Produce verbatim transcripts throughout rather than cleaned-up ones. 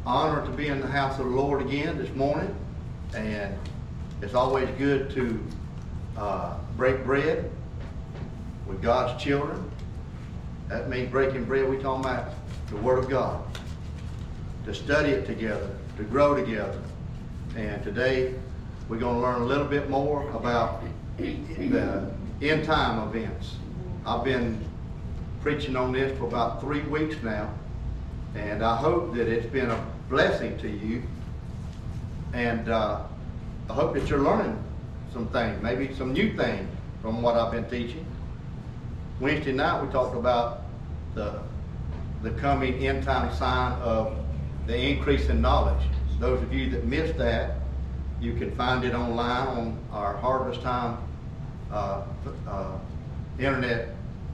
Honor to be in the house of the Lord again this morning, and it's always good to uh, break bread with God's children. That means breaking bread. We're talking about the Word of God, to study it together, to grow together. And today we're going to learn a little bit more about the end time events. I've been preaching on this for about three weeks now, and I hope that it's been a blessing to you. And uh, I hope that you're learning some things, maybe some new things from what I've been teaching. Wednesday night we talked about the, the coming end time sign of the increase in knowledge. Those of you that missed that, you can find it online on our Harvest Time uh, uh, internet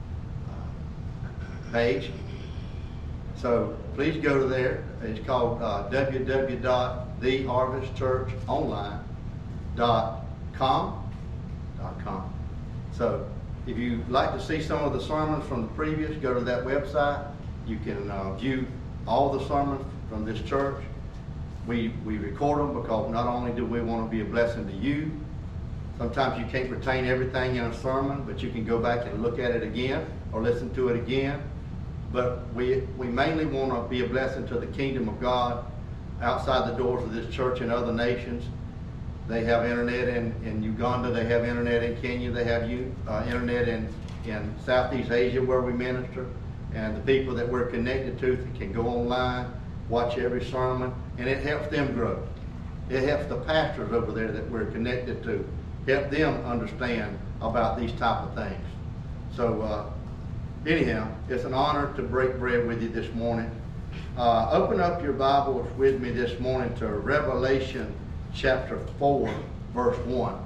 uh, page. So please go to there. It's called uh, w w w dot the harvest church online dot com. So if you'd like to see some of the sermons from the previous, go to that website. You can uh, view all the sermons from this church. We, we record them because not only do we want to be a blessing to you, sometimes you can't retain everything in a sermon, but you can go back and look at it again or listen to it again. But we, we mainly want to be a blessing to the kingdom of God outside the doors of this church and other nations. They have internet in, in Uganda, they have internet in Kenya, they have you, uh, internet in, in Southeast Asia where we minister. And the people that we're connected to can go online, watch every sermon, and it helps them grow. It helps the pastors over there that we're connected to, help them understand about these type of things. So uh, anyhow, it's an honor to break bread with you this morning. Uh, open up your Bibles with me this morning to Revelation chapter four, verse one.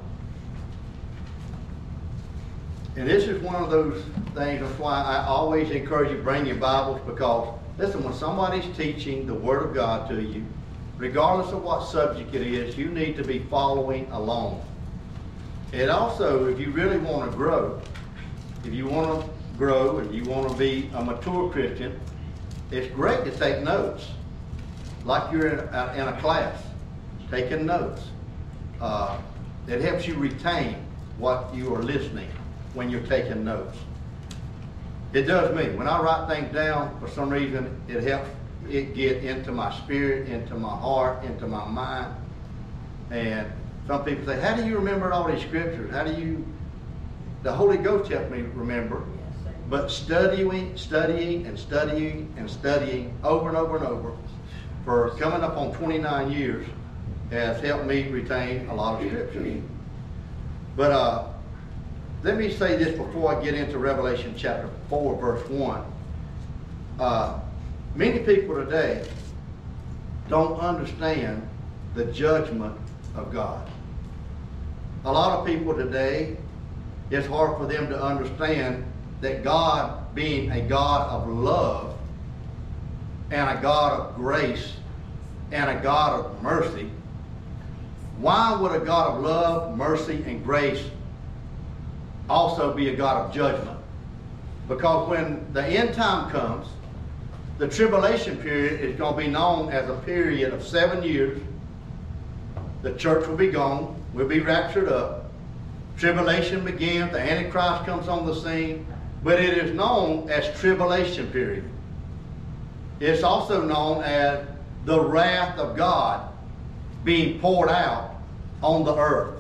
And this is one of those things, that's why I always encourage you to bring your Bibles, because listen, when somebody's teaching the Word of God to you, regardless of what subject it is, you need to be following along. And also, if you really want to grow, if you want to grow and you want to be a mature Christian, it's great to take notes, like you're in a, in a class, taking notes. Uh, it helps you retain what you are listening when you're taking notes. It does me. When I write things down, for some reason, it helps it get into my spirit, into my heart, into my mind. And some people say, how do you remember all these scriptures? How do you... The Holy Ghost helped me remember. But studying, studying, and studying, and studying over and over and over for coming up on twenty-nine years has helped me retain a lot of scriptures. But uh, let me say this before I get into Revelation chapter four, verse one. Uh, many people today don't understand the judgment of God. A lot of people today, it's hard for them to understand that God, being a God of love and a God of grace and a God of mercy, why would a God of love, mercy, and grace also be a God of judgment? Because when the end time comes, the tribulation period is going to be known as a period of seven years. The church will be gone. We'll be raptured up. Tribulation begins. The Antichrist comes on the scene. But it is known as tribulation period. It's also known as the wrath of God being poured out on the earth.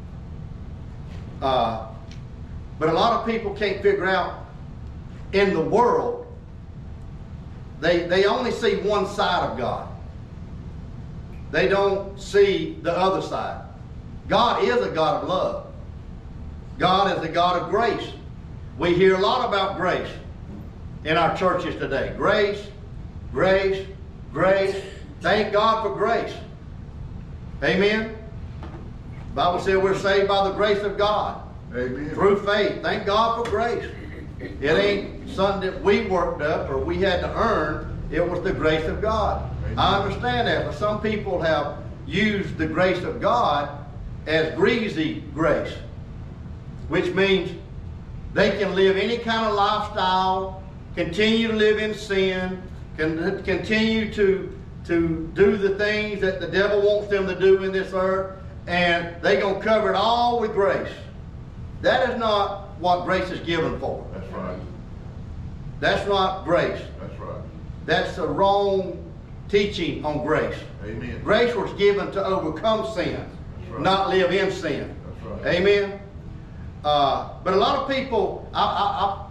Uh, but a lot of people can't figure out, in the world, they, they only see one side of God. They don't see the other side. God is a God of love. God is a God of grace. We hear a lot about grace in our churches today. Grace, grace, grace. Thank God for grace. Amen. The Bible says we're saved by the grace of God. Amen. Through faith. Thank God for grace. It ain't something that we worked up or we had to earn. It was the grace of God. Amen. I understand that, but some people have used the grace of God as greasy grace, which means they can live any kind of lifestyle, continue to live in sin, can continue to to do the things that the devil wants them to do in this earth, and they're going to cover it all with grace. That is not what grace is given for. That's right. That's not grace. That's right. That's the wrong teaching on grace. Amen. Grace was given to overcome sin, right. not live in sin. That's right. Amen. Uh, but a lot of people, I, I, I,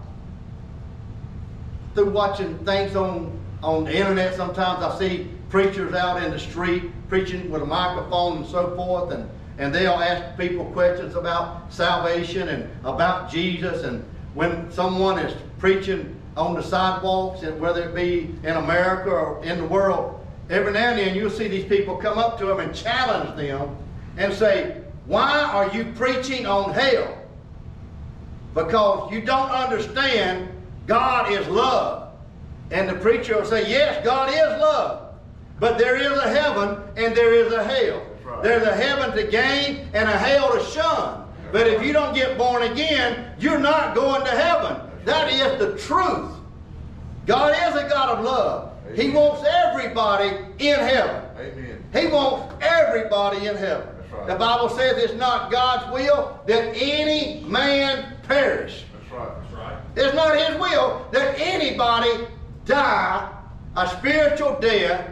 through watching things on, on the internet, sometimes I see preachers out in the street preaching with a microphone and so forth, and, and they'll ask people questions about salvation and about Jesus. And when someone is preaching on the sidewalks, and whether it be in America or in the world, every now and then you'll see these people come up to them and challenge them and say, why are you preaching on hell? Because you don't understand God is love. And the preacher will say, yes, God is love. But there is a heaven and there is a hell. Right. There's a heaven to gain and a hell to shun. But if you don't get born again, you're not going to heaven. That is the truth. God is a God of love. Amen. He wants everybody in heaven. Amen. He wants everybody in heaven. Right. The Bible says it's not God's will that any man perish. That's right. That's right. It's not His will that anybody die a spiritual death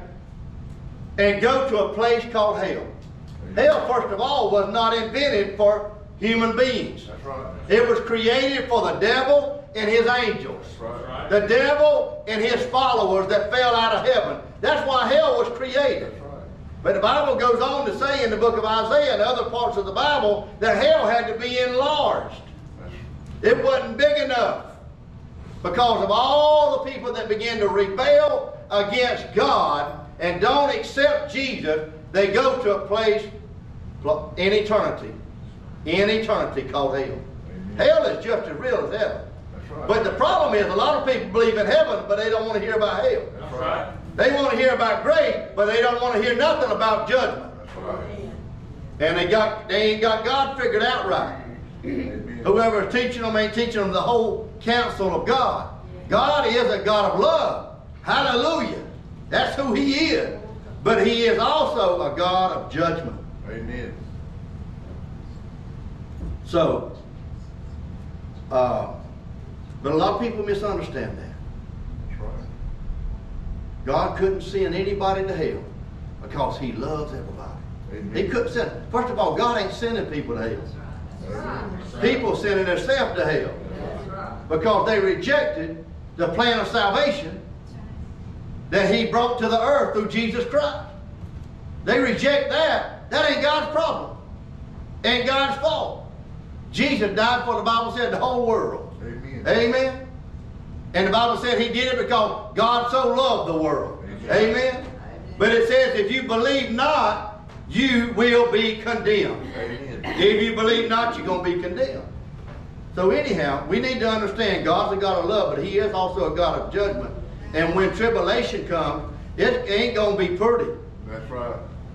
and go to a place called hell. Amen. Hell, first of all, was not invented for human beings. That's right. It was created for the devil and his angels. That's right. The devil and his followers that fell out of heaven. That's why hell was created. That's right. But the Bible goes on to say in the book of Isaiah and other parts of the Bible that hell had to be enlarged. It wasn't big enough because of all the people that began to rebel against God and don't accept Jesus. They go to a place in eternity, in eternity called hell. Amen. Hell is just as real as heaven. That's right. But the problem is a lot of people believe in heaven, but they don't want to hear about hell. That's right. They want to hear about grace, but they don't want to hear nothing about judgment. That's right. And they got they ain't got God figured out right. Amen. Whoever is teaching them ain't teaching them the whole counsel of God. God is a God of love. Hallelujah. That's who He is. But He is also a God of judgment. Amen. So, uh, but a lot of people misunderstand that. That's right. God couldn't send anybody to hell because He loves everybody. Amen. He couldn't send. First of all, God ain't sending people to hell. That's right. People sending themselves to hell because they rejected the plan of salvation that He brought to the earth through Jesus Christ. They reject that. That ain't God's problem. Ain't God's fault. Jesus died for, the Bible said, the whole world. Amen. Amen. And the Bible said He did it because God so loved the world. Amen. Amen. But it says if you believe not, you will be condemned. Amen. If you believe not, you're going to be condemned. So anyhow, we need to understand God's a God of love, but He is also a God of judgment. And when tribulation comes, it ain't going to be pretty. That's right.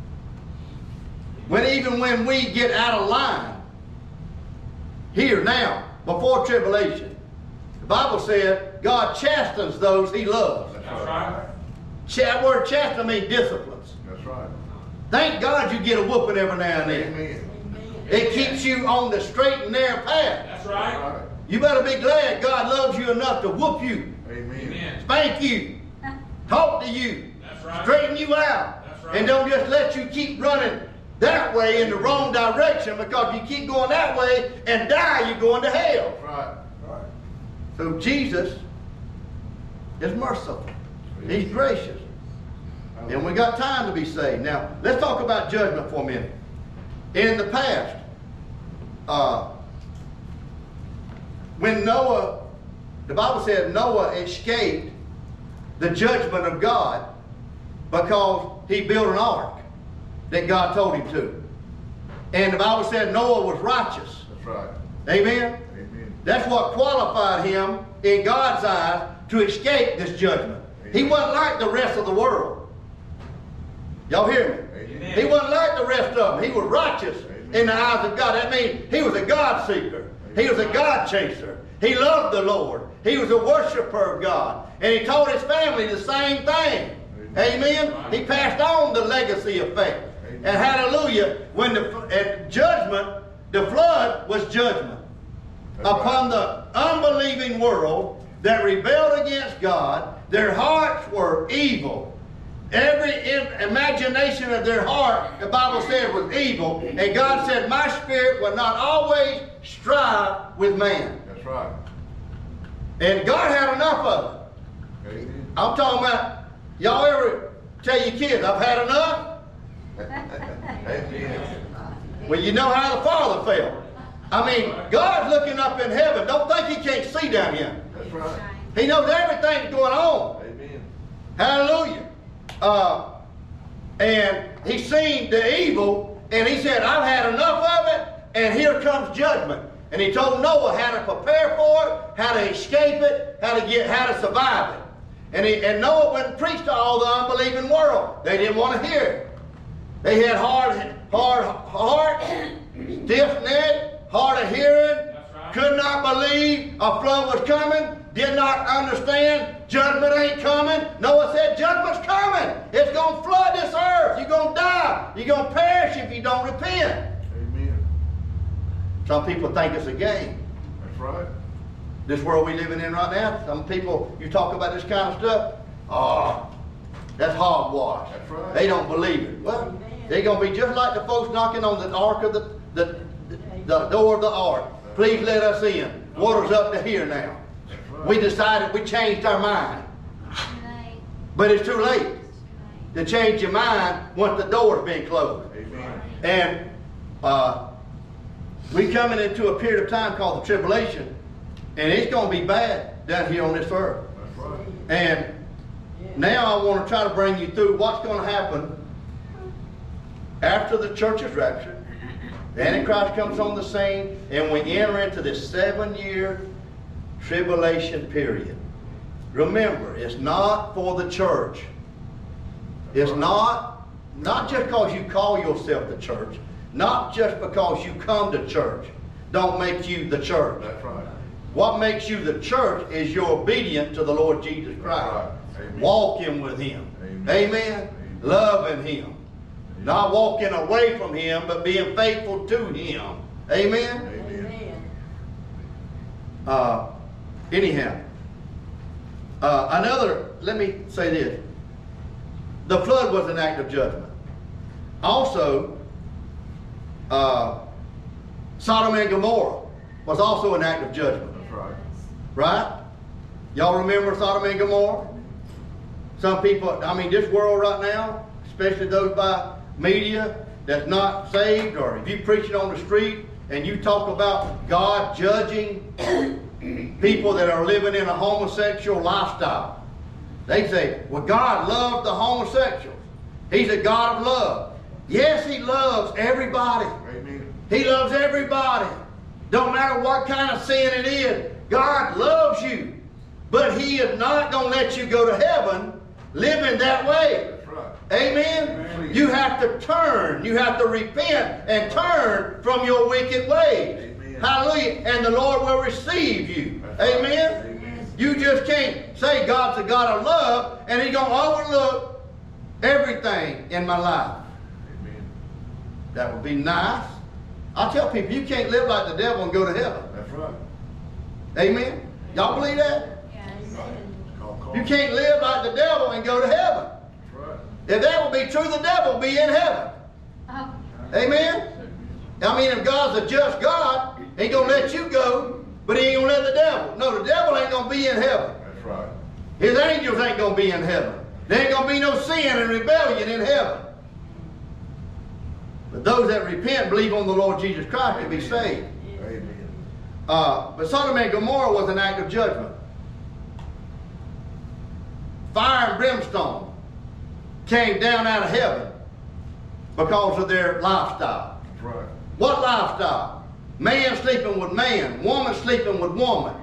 When even when we get out of line, here now, before tribulation, the Bible said God chastens those He loves. That's That's right. right. That word chasten means disciplines. That's right. Thank God you get a whooping every now and then. Amen. It keeps you on the straight and narrow path. That's That's right. right. You better be glad God loves you enough to whoop you, Amen. Amen. spank you, talk to you, That's right. straighten you out, That's right. and don't just let you keep running that way in the wrong direction, because if you keep going that way and die, you're going to hell. That's right. Right. So Jesus is merciful. He's gracious. And we got time to be saved. Now, let's talk about judgment for a minute. In the past, uh, when Noah, the Bible said Noah escaped the judgment of God because he built an ark that God told him to. And the Bible said Noah was righteous. That's right. Amen? Amen. That's what qualified him in God's eyes to escape this judgment. He wasn't like the rest of the world. Y'all hear me? Amen. He wasn't like the rest of them. He was righteous in the eyes of God. That means he was a God seeker. He was a God chaser. He loved the Lord. He was a worshiper of God. And he told his family the same thing. Amen? He passed on the legacy of faith. Amen. And hallelujah, when the at judgment, the flood was judgment That's upon right. the unbelieving world that rebelled against God. Their hearts were evil. Every im- imagination of their heart, the Bible said, was evil. And God said, my spirit will not always strive with man. That's right. And God had enough of it. Amen. I'm talking about, y'all ever tell your kids, I've had enough? Amen. Well, you know how the Father felt. I mean, God's looking up in heaven. Don't think He can't see down here. That's right. He knows everything that's going on. Amen. Hallelujah. Uh, and He seen the evil, and He said, I've had enough of it, and here comes judgment. And He told Noah how to prepare for it, how to escape it, how to get, how to survive it. And, he, and Noah went and preached to all the unbelieving world. They didn't want to hear it. They had hard, hard heart, stiff-necked, hard of hearing, right. could not believe a flood was coming, did not understand judgment ain't coming. Noah said, judgment's coming. It's going to flood this earth. You're going to die. You're going to perish if you don't repent. Amen. Some people think it's a game. That's right. This world we're living in right now, some people, you talk about this kind of stuff, oh, that's hogwash. That's right. They don't believe it. Well, they're going to be just like the folks knocking on the ark of the, the, the door of the ark. Please let us in. Water's up to here now. That's right. We decided, we changed our mind. But it's too late to change your mind once the door's been closed. Amen. And uh, we're coming into a period of time called the tribulation, and it's going to be bad down here on this earth. That's right. And now I want to try to bring you through what's going to happen after the church is raptured. The Antichrist comes on the scene, and we enter into this seven-year tribulation period. Remember, it's not for the church. It's not, not just because you call yourself the church, not just because you come to church, don't make you the church. That's right. What makes you the church is you're obedient to the Lord Jesus Christ. Right. Amen. Walking with Him. Amen. Amen. Amen. Loving Him. Not walking away from Him, but being faithful to Him. Amen. Amen. Uh, anyhow, uh, another, let me say this. The flood was an act of judgment. Also, uh, Sodom and Gomorrah was also an act of judgment. That's right. Right? Y'all remember Sodom and Gomorrah? Some people, I mean, this world right now, especially those by media that's not saved, or if you preach it on the street and you talk about God judging people that are living in a homosexual lifestyle, they say, well, God loved the homosexuals. He's a God of love. Yes, He loves everybody. Amen. He loves everybody. Don't matter what kind of sin it is. God loves you. But He is not going to let you go to heaven living that way. That's right. Amen? Amen. You have to turn. You have to repent and turn from your wicked ways. Amen. Hallelujah. And the Lord will receive you. That's right. Amen? Amen. You just can't say God's a God of love and He's going to overlook everything in my life. Amen. That would be nice. I tell people, you can't live like the devil and go to heaven. That's right. Amen? Y'all believe that? Call, call. You can't live like the devil and go to heaven. That's right. If that would be true, the devil would be in heaven. Oh. Amen? I mean, if God's a just God, He ain't going to let you go, but He ain't going to let the devil. No, the devil ain't going to be in heaven. That's right. His angels ain't going to be in heaven. There ain't going to be no sin and rebellion in heaven. But those that repent and believe on the Lord Jesus Christ can be saved. Amen. Uh, but Sodom and Gomorrah was an act of judgment. Fire and brimstone came down out of heaven because of their lifestyle. That's right. What lifestyle? Man sleeping with man, woman sleeping with woman.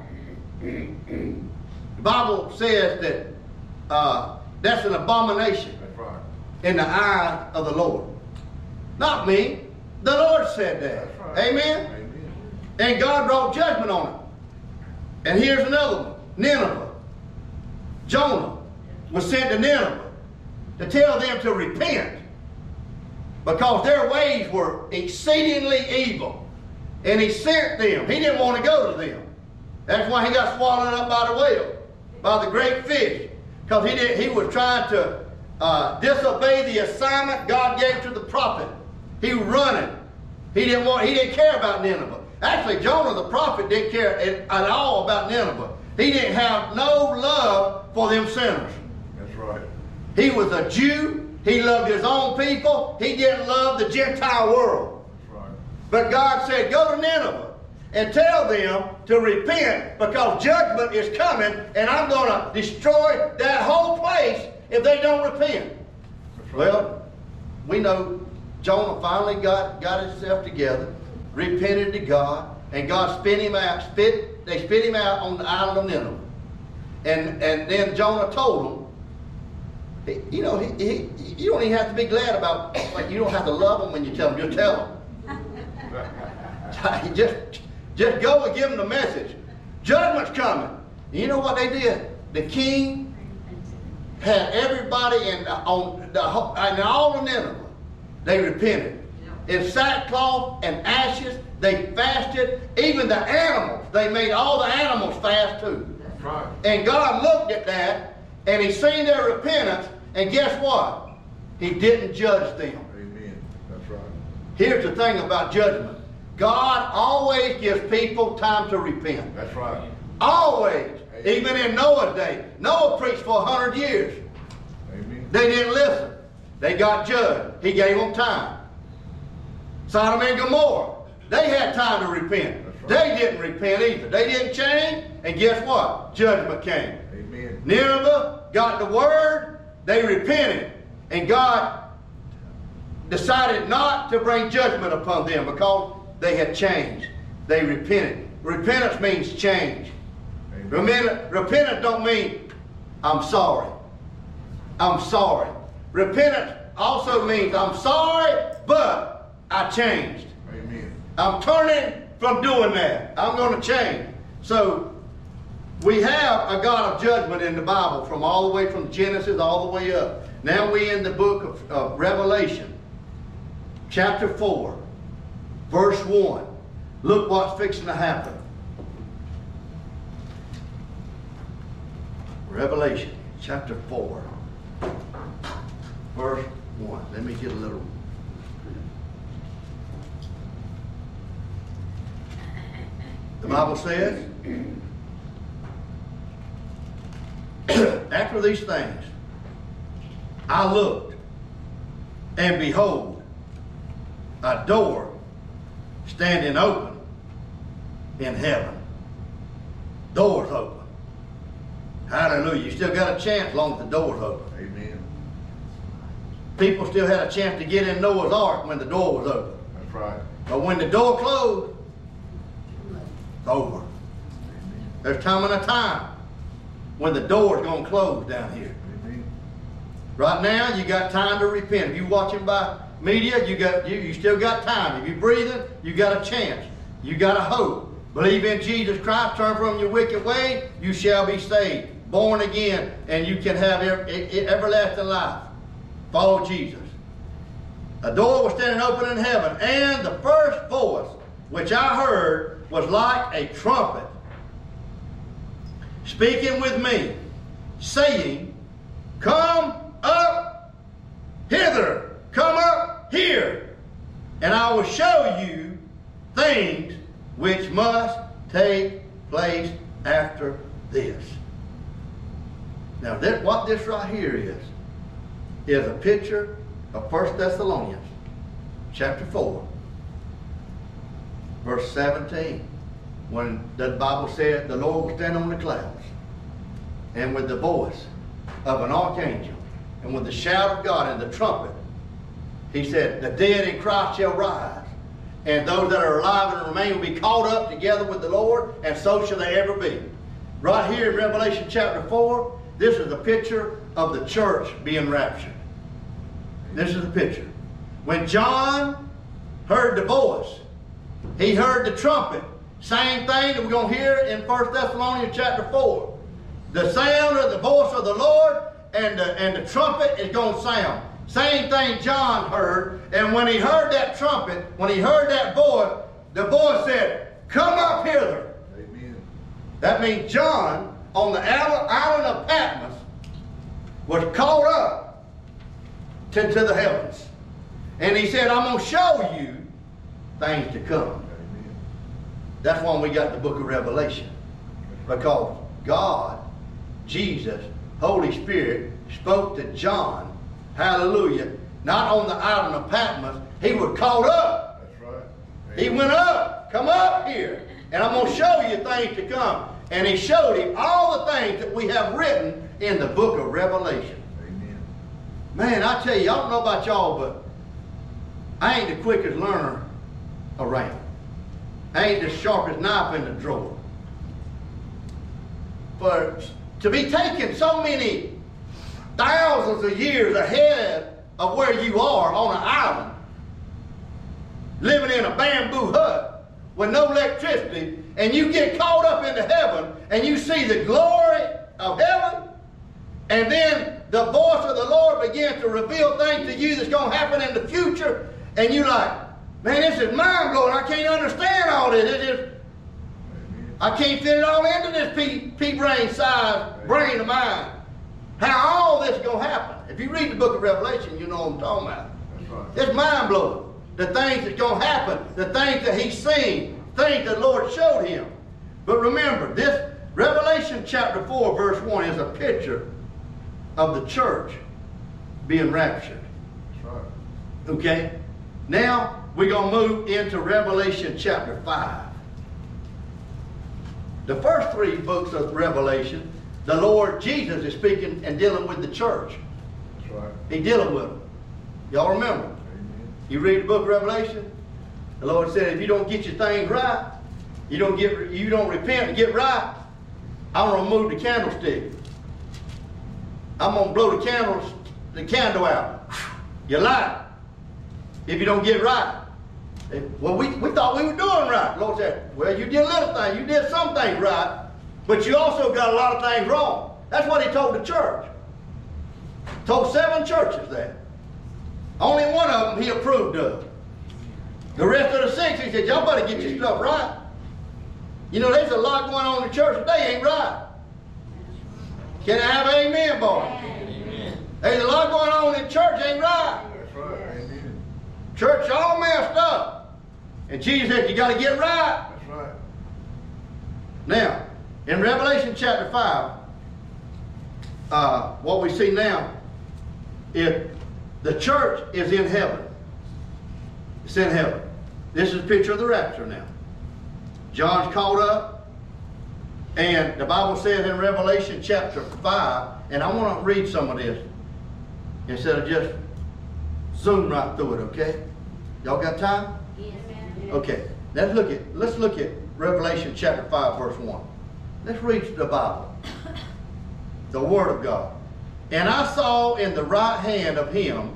The Bible says that uh, that's an abomination That's right. in the eyes of the Lord. Not me. The Lord said that. That's right. Amen? Amen. And God brought judgment on it. And here's another one. Nineveh. Jonah was sent to Nineveh. to tell them to repent, because their ways were exceedingly evil. And he sent them. He didn't want to go to them. That's why he got swallowed up by the whale, by the great fish, because he did, he was trying to uh, disobey the assignment God gave to the prophet. He was running. He didn't want. He didn't care about Nineveh. Actually, Jonah the prophet didn't care at, at all about Nineveh. He didn't have no love for them sinners. That's right. He was a Jew. He loved his own people. He didn't love the Gentile world. That's right. But God said, go to Nineveh and tell them to repent, because judgment is coming, and I'm going to destroy that whole place if they don't repent. That's right. Well, we know Jonah finally got, got himself together, repented to God, and God spit him out. Spit, they spit him out on the island of Nineveh. And, and then Jonah told them, he, you know, he, he, you don't even have to be glad about, like, you don't have to love them when you tell them, just tell them. just, just go and give them the message. Judgment's coming. You know what they did? The king had everybody in, on the, in all of Nineveh. They repented. In sackcloth and ashes, they fasted. Even the animals, they made all the animals fast too. That's right. And God looked at that, and he seen their repentance, and guess what? He didn't judge them. Amen. That's right. Here's the thing about judgment. God always gives people time to repent. That's right. Always. Amen. Even in Noah's day. Noah preached for a hundred years. Amen. They didn't listen. They got judged. He gave them time. Sodom and Gomorrah, they had time to repent. Right. They didn't repent either. They didn't change, and guess what? Judgment came. Amen. Nineveh got the word, they repented, and God decided not to bring judgment upon them because they had changed. They repented. Repentance means change. Amen. Repentance don't mean I'm sorry. I'm sorry. Repentance also means I'm sorry, but I changed. Amen. I'm turning from doing that. I'm going to change. So we have a God of judgment in the Bible, from all the way from Genesis all the way up. Now we in the book of, of Revelation, chapter four, verse one. Look what's fixing to happen. Revelation chapter four, verse one. Let me get a little. The Bible says, after these things, I looked, and behold, a door standing open in heaven. Doors open. Hallelujah. You still got a chance as long as the door's open. Amen. People still had a chance to get in Noah's ark when the door was open. That's right. But when the door closed, it's over. Amen. There's time and a time when the door's going to close down here. Amen. Right now, you got time to repent. If you're watching by media, you got you, you still got time. If you're breathing, you got a chance. You got a hope. Believe in Jesus Christ, turn from your wicked way, you shall be saved, born again, and you can have ever, everlasting life. Follow Jesus. A door was standing open in heaven, and the first voice which I heard was like a trumpet, speaking with me, saying, come up hither, come up here, and I will show you things which must take place after this. Now, that, what this right here is, is a picture of First Thessalonians, chapter four, verse seventeen, when the Bible said the Lord will stand on the clouds, and with the voice of an archangel, and with the shout of God and the trumpet, he said, the dead in Christ shall rise, and those that are alive and remain will be caught up together with the Lord, and so shall they ever be. Right here in Revelation chapter four, this is a picture of the church being raptured. This is the picture. When John heard the voice, he heard the trumpet. Same thing that we're going to hear in First Thessalonians chapter four. The sound of the voice of the Lord, and the, and the trumpet is going to sound. Same thing John heard. And when he heard that trumpet, when he heard that voice, the voice said, come up hither. Amen. That means John on the island of Patmos was caught up to, to the heavens. And he said, I'm going to show you things to come. Amen. That's why we got the book of Revelation. Because God, Jesus, Holy Spirit spoke to John, hallelujah, not on the island of Patmos. He was caught up. That's right. He Amen. went up. Come up here. And I'm going to show you things to come. And he showed him all the things that we have written in the book of Revelation. Amen. Man, I tell you, I don't know about y'all, but I ain't the quickest learner around. I ain't the sharpest knife in the drawer. For to be taken so many thousands of years ahead of where you are on an island, living in a bamboo hut with no electricity, and you get caught up into heaven and you see the glory of heaven, and then the voice of the Lord begins to reveal things to you that's going to happen in the future, and you like, man, this is mind-blowing. I can't understand all this. It is, I can't fit it all into this pea, pea brain size brain of mine. How all this is going to happen. If you read the book of Revelation, you know what I'm talking about. That's right. It's mind-blowing. The things that's going to happen, the things that he's seen, things that the Lord showed him. But remember, this Revelation chapter four, verse one is a picture of the church being raptured. That's right. Okay? Now, we're going to move into Revelation chapter five. The first three books of Revelation, the Lord Jesus is speaking and dealing with the church. That's right. He's dealing with them. Y'all remember? Amen. You read the book of Revelation? The Lord said, if you don't get your things right, you don't get, you don't repent and get right, I'm going to remove the candlestick. I'm going to blow the candles, the candle out. You light. If you don't get right. Well, we, we thought we were doing right. The Lord said, well, you did a little thing. You did some things right, but you also got a lot of things wrong. That's what he told the church. Told seven churches that. Only one of them he approved of. The rest of the six, he said, y'all better get your stuff right. You know, there's a lot going on in the church today ain't right. Can I have an amen, boy? Amen. There's a lot going on in church ain't right. That's right. Amen. Church all messed up. And Jesus said, you got to get right. That's right. Now, in Revelation chapter five, uh, what we see now is the church is in heaven. It's in heaven. This is a picture of the rapture now. John's caught up, and the Bible says in Revelation chapter five, and I want to read some of this instead of just zoom right through it, okay? Y'all got time? Yes. Okay, let's look at let's look at Revelation chapter five, verse one. Let's read the Bible, the Word of God. And I saw in the right hand of him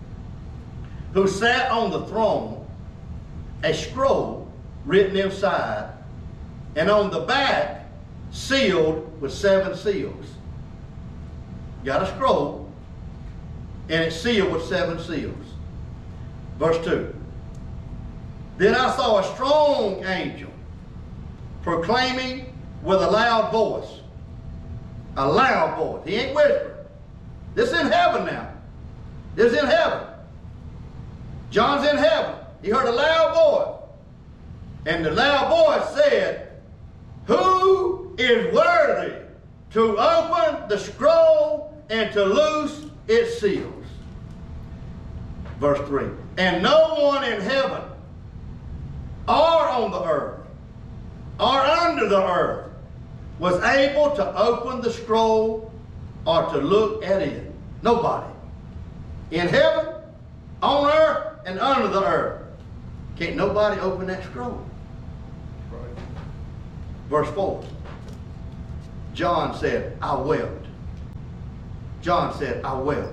who sat on the throne a scroll written inside, and on the back sealed with seven seals. Got a scroll, and it's sealed with seven seals. Verse two. Then I saw a strong angel proclaiming with a loud voice. A loud voice. He ain't whispering. This is in heaven now. This is in heaven. John's in heaven. He heard a loud voice. And the loud voice said, who is worthy to open the scroll and to loose its seals? Verse three. And no one in heaven or on the earth or under the earth was able to open the scroll or to look at it. Nobody. In heaven, on earth, and under the earth. Can't nobody open that scroll. Right. Verse four. John said, I wept. John said, I wept.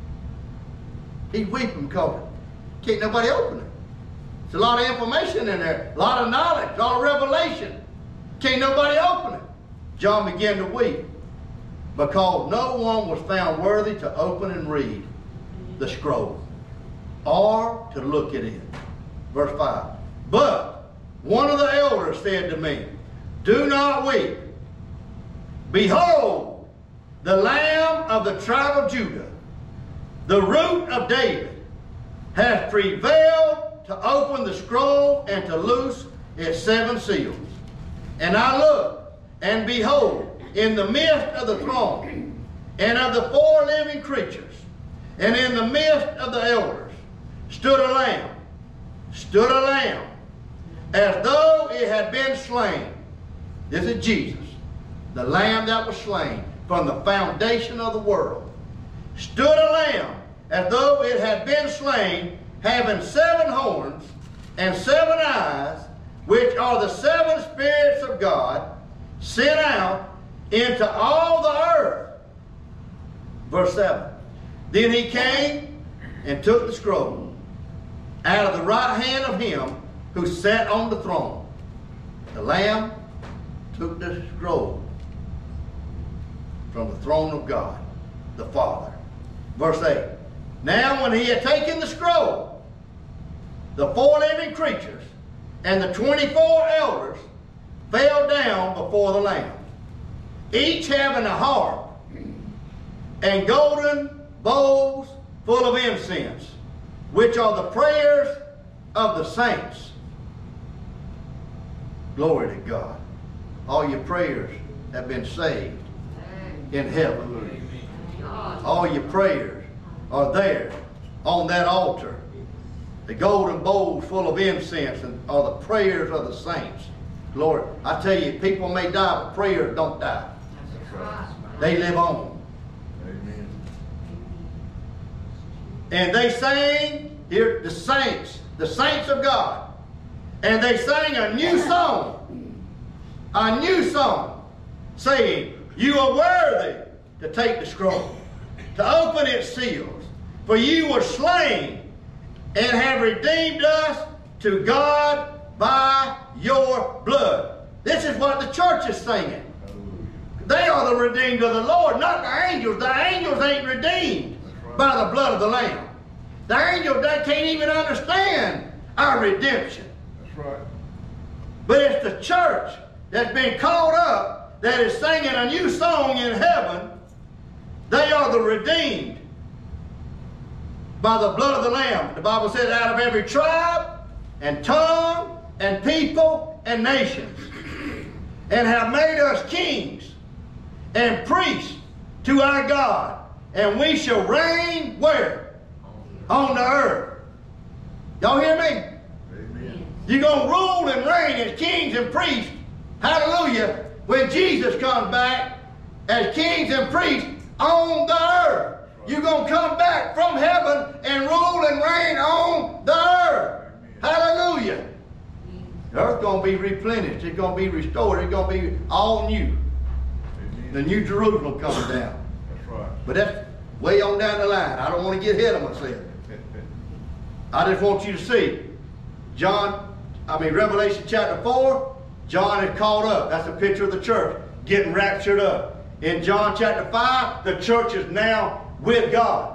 He's weeping because can't nobody open it. There's a lot of information in there, a lot of knowledge, a lot of revelation. Can't nobody open it. John began to weep. because no one was found worthy to open and read the scroll or to look at it. Verse five. But one of the elders said to me, do not weep. Behold, the Lamb of the tribe of Judah, the root of David, hath prevailed to open the scroll and to loose its seven seals. And I looked, and behold, in the midst of the throne, and of the four living creatures, and in the midst of the elders, stood a lamb, stood a lamb, as though it had been slain. This is Jesus, the lamb that was slain from the foundation of the world. Stood a lamb, as though it had been slain, having seven horns and seven eyes, which are the seven spirits of God, sent out into all the earth. Verse seven. Then he came and took the scroll out of the right hand of him who sat on the throne. The Lamb took the scroll from the throne of God, the Father. Verse eight. Now when he had taken the scroll, the four living creatures and the twenty-four elders fell down before the Lamb, each having a harp and golden bowls full of incense, which are the prayers of the saints. Glory to God. All your prayers have been saved in heaven. All your prayers are there on that altar. The golden bowls full of incense and are the prayers of the saints. Lord, I tell you, people may die, but prayers don't die. They live on. Amen. And they sang, here, the saints, the saints of God. And they sang a new song, a new song, saying, you are worthy to take the scroll, to open its seals, for you were slain and have redeemed us to God by your blood. This is what the church is singing. They are the redeemed of the Lord, not the angels. The angels ain't redeemed right. by the blood of the Lamb. The angels, they can't even understand our redemption. That's right. But it's the church that's been called up that is singing a new song in heaven. They are the redeemed by the blood of the Lamb. The Bible says out of every tribe and tongue and people and nations, and have made us kings and priests to our God, and we shall reign where? On the earth. Y'all hear me? Amen. You're going to rule and reign as kings and priests, hallelujah, when Jesus comes back as kings and priests on the earth. You're going to come back from heaven and rule and reign on the earth. Hallelujah. The earth's going to be replenished. It's going to be restored. It's going to be all new. Amen. The New Jerusalem comes down. That's right. But that's way on down the line. I don't want to get ahead of myself. I just want you to see. John, I mean Revelation chapter four, John is caught up. That's a picture of the church getting raptured up. In John chapter five, the church is now with God.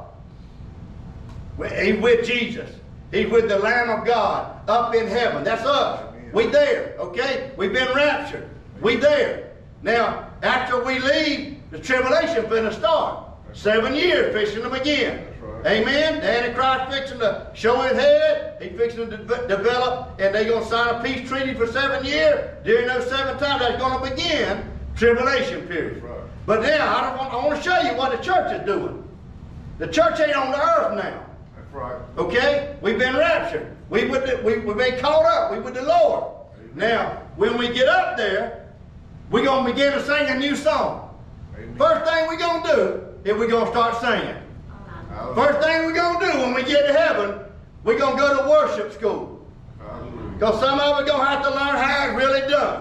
He's with Jesus. He's with the Lamb of God up in heaven. That's us. We there, okay? We've been raptured. We there. Now, after we leave, the tribulation finna start. Seven years fixing to begin. Right. Amen? The Antichrist fixing to show his head. He's fixing to de develop, and they're going to sign a peace treaty for seven years. During those seven times, that's going to begin tribulation period. Right. But now, I, don't want, I want to show you what the church is doing. The church ain't on the earth now. That's right. Okay? We've been raptured. We with the, we, we've been caught up. We with the Lord. Amen. Now, when we get up there, we're going to begin to sing a new song. Amen. First thing we're going to do is we're going to start singing. Hallelujah. First thing we're going to do when we get to heaven, we're going to go to worship school. Hallelujah. Because some of us are going to have to learn how it's really done.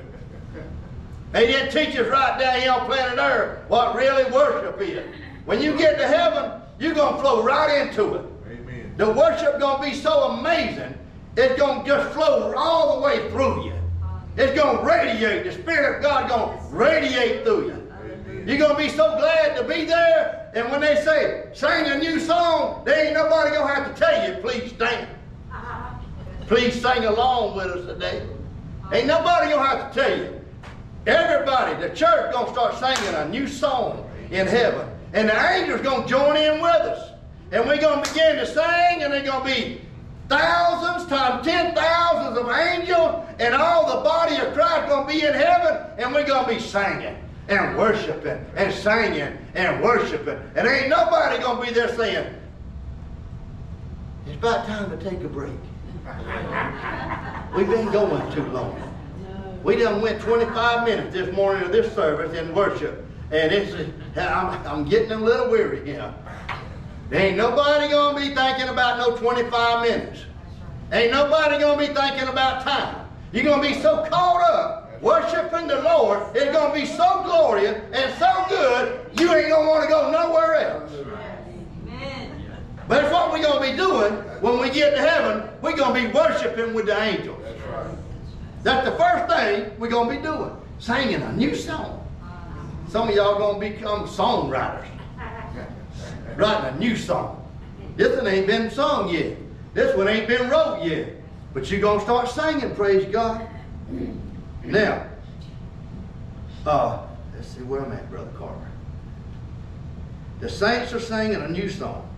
They didn't teach us right down here on planet Earth what really worship is. When you get to heaven, you're going to flow right into it. Amen. The worship going to be so amazing, it's going to just flow all the way through you. It's going to radiate. The Spirit of God going to radiate through you. Amen. You're going to be so glad to be there. And when they say, sing a new song, there ain't nobody going to have to tell you, please stand. Please sing along with us today. Ain't nobody going to have to tell you. Everybody, the church going to start singing a new song in heaven. And the angels going to join in with us. And we're going to begin to sing, and they're going to be thousands times ten thousands of angels, and all the body of Christ going to be in heaven, and we're going to be singing and worshiping and singing and worshiping. And ain't nobody going to be there saying, it's about time to take a break. We've been going too long. We done went twenty-five minutes this morning of this service in worship, and it's, I'm, I'm getting a little weary here. There ain't nobody going to be thinking about no twenty-five minutes. Ain't nobody going to be thinking about time. You're going to be so caught up worshiping the Lord, it's going to be so glorious and so good, you ain't going to want to go nowhere else. Amen. But it's what we're going to be doing when we get to heaven. We're going to be worshiping with the angels. That's right. That's the first thing we're going to be doing. Singing a new song. Some of y'all going to become songwriters. Writing a new song. This one ain't been sung yet. This one ain't been wrote yet. But you're going to start singing, praise God. Now, uh, let's see where I'm at, Brother Carter. The saints are singing a new song.